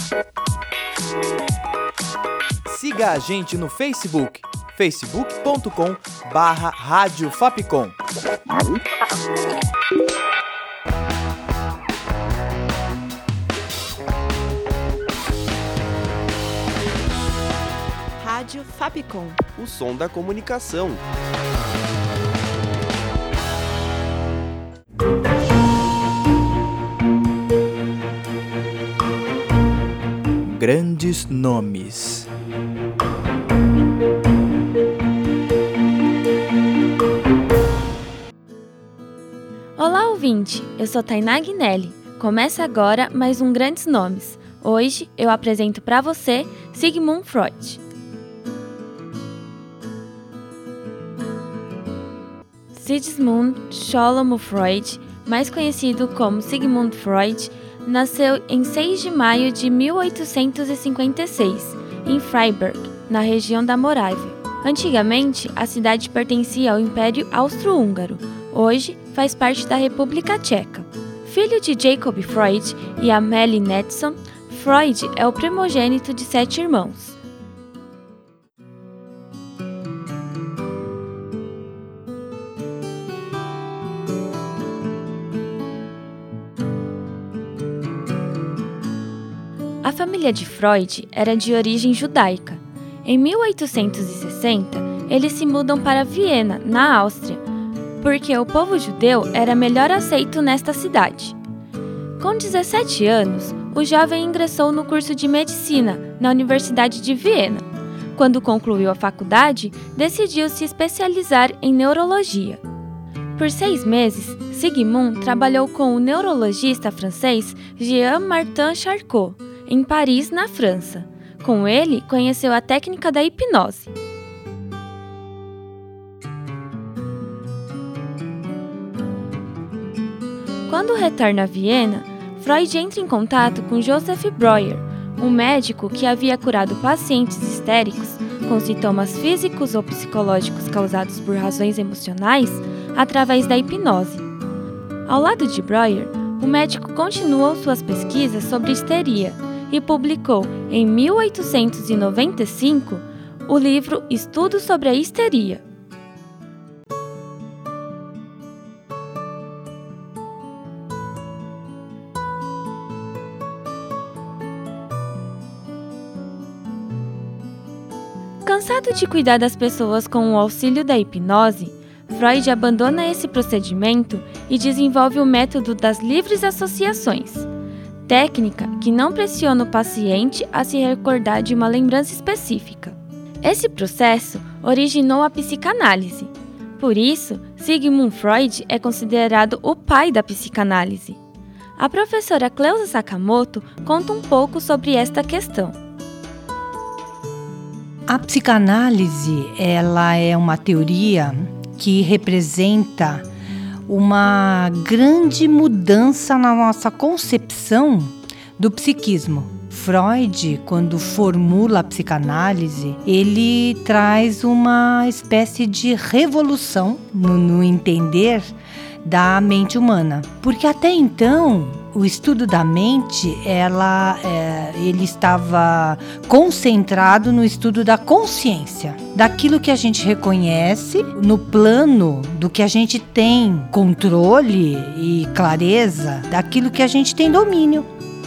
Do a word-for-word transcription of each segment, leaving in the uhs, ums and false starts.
Siga a gente no Facebook, facebook ponto com barra Rádio Fapcom. Rádio Fapcom. O som da comunicação. Grandes nomes. Olá, ouvinte! Eu sou Tainá Guinelli. Começa agora mais um Grandes Nomes. Hoje eu apresento para você Sigmund Freud. Sigmund Shalom Freud, mais conhecido como Sigmund Freud, nasceu em seis de maio de mil oitocentos e cinquenta e seis, em Freiburg, na região da Morávia. Antigamente, a cidade pertencia ao Império Austro-Húngaro. Hoje, faz parte da República Tcheca. Filho de Jacob Freud e Amélie Nettson, Freud é o primogênito de sete irmãos. A família de Freud era de origem judaica. Em mil oitocentos e sessenta, eles se mudam para Viena, na Áustria, porque o povo judeu era melhor aceito nesta cidade. Com dezessete anos, o jovem ingressou no curso de medicina na Universidade de Viena. Quando concluiu a faculdade, decidiu se especializar em neurologia. Por seis meses, Sigmund trabalhou com o neurologista francês Jean-Martin Charcot, em Paris, na França. Com ele, conheceu a técnica da hipnose. Quando retorna a Viena, Freud entra em contato com Joseph Breuer, um médico que havia curado pacientes histéricos com sintomas físicos ou psicológicos causados por razões emocionais através da hipnose. Ao lado de Breuer, o médico continuou suas pesquisas sobre histeria e publicou, em mil oitocentos e noventa e cinco, o livro Estudo sobre a Histeria. Cansado de cuidar das pessoas com o auxílio da hipnose, Freud abandona esse procedimento e desenvolve o método das livres associações, técnica que não pressiona o paciente a se recordar de uma lembrança específica. Esse processo originou a psicanálise. Por isso, Sigmund Freud é considerado o pai da psicanálise. A professora Cleusa Sakamoto conta um pouco sobre esta questão. A psicanálise, ela é uma teoria que representa uma grande mudança na nossa concepção do psiquismo. Freud, quando formula a psicanálise, ele traz uma espécie de revolução no, no entender da mente humana. Porque até então, o estudo da mente, ela, é, ele estava concentrado no estudo da consciência, daquilo que a gente reconhece no plano do que a gente tem controle e clareza, daquilo que a gente tem domínio.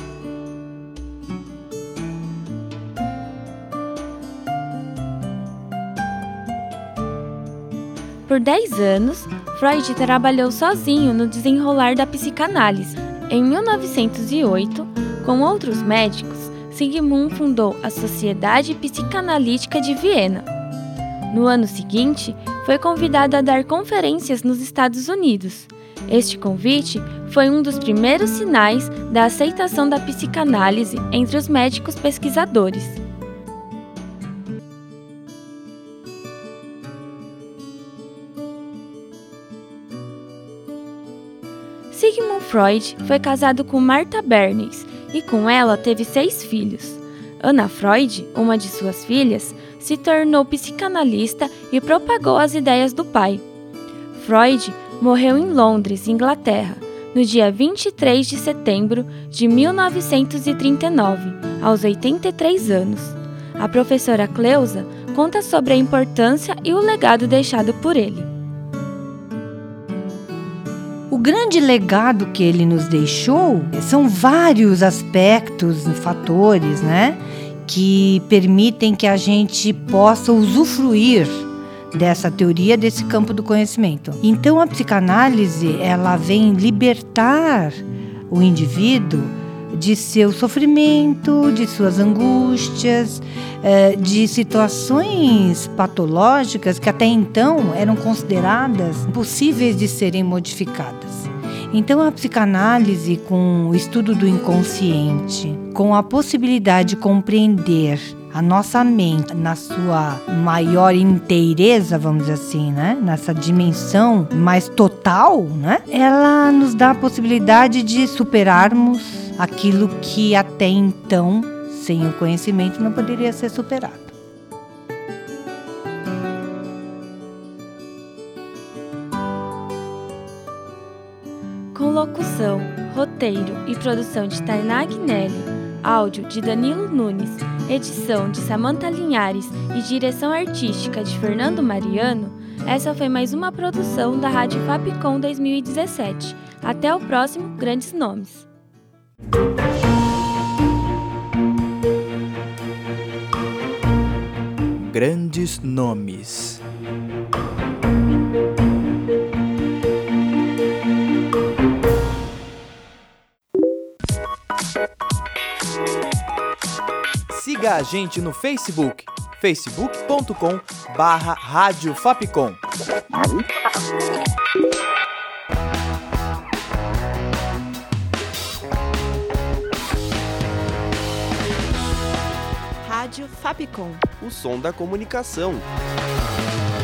Por dez anos, Freud trabalhou sozinho no desenrolar da psicanálise. Em mil novecentos e oito, com outros médicos, Sigmund fundou a Sociedade Psicanalítica de Viena. No ano seguinte, foi convidado a dar conferências nos Estados Unidos. Este convite foi um dos primeiros sinais da aceitação da psicanálise entre os médicos pesquisadores. Sigmund Freud foi casado com Martha Bernays e com ela teve seis filhos. Anna Freud, uma de suas filhas, se tornou psicanalista e propagou as ideias do pai. Freud morreu em Londres, Inglaterra, no dia vinte e três de setembro de mil novecentos e trinta e nove, aos oitenta e três anos. A professora Cleusa conta sobre a importância e o legado deixado por ele. O grande legado que ele nos deixou são vários aspectos, fatores, né, que permitem que a gente possa usufruir dessa teoria, desse campo do conhecimento. Então, a psicanálise, ela vem libertar o indivíduo de seu sofrimento, de suas angústias, de situações patológicas que até então eram consideradas impossíveis de serem modificadas. Então, a psicanálise, com o estudo do inconsciente, com a possibilidade de compreender a nossa mente na sua maior inteireza, vamos dizer assim, né? Nessa dimensão mais total, né? Ela nos dá a possibilidade de superarmos aquilo que até então, sem o conhecimento, não poderia ser superado. Com locução, roteiro e produção de Tainá Agnelli, áudio de Danilo Nunes, edição de Samantha Linhares e direção artística de Fernando Mariano, essa foi mais uma produção da Rádio Fapcom dois mil e dezessete. Até o próximo Grandes Nomes. Grandes Nomes. Siga a gente no Facebook, facebook ponto com barra Rádio Fapcom. O som da comunicação.